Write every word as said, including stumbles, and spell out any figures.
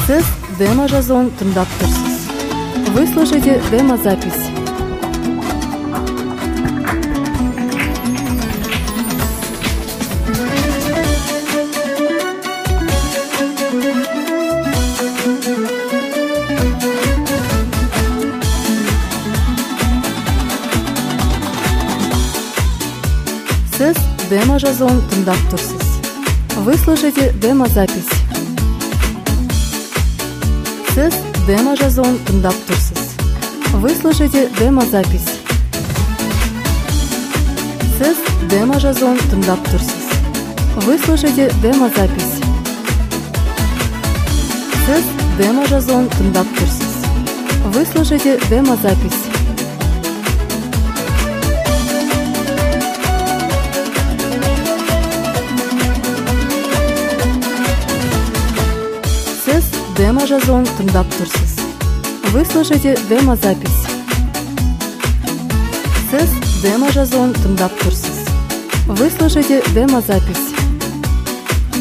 Сіз демо-жазуын тыңдап тұрсыз. Вы слушаете демо-запись. Сіз демо-жазуын тыңдап тұрсыз. Вы слушаете демо-запись. Сіз демо-жазуын тыңдап тұрсыз. Вы слушаете демо-запись. Сіз демо-жазуын тыңдап тұрсыз. Вы слушаете демо-запись. Сіз демо-жазуын тыңдап тұрсыз. Вы слушаете демо-запись. Сіз демо-жазуын тыңдап тұрсыз. Вы слушаете демо-запись. Сіз демо-жазуын тыңдап тұрсыз. Вы слушаете демо-запись.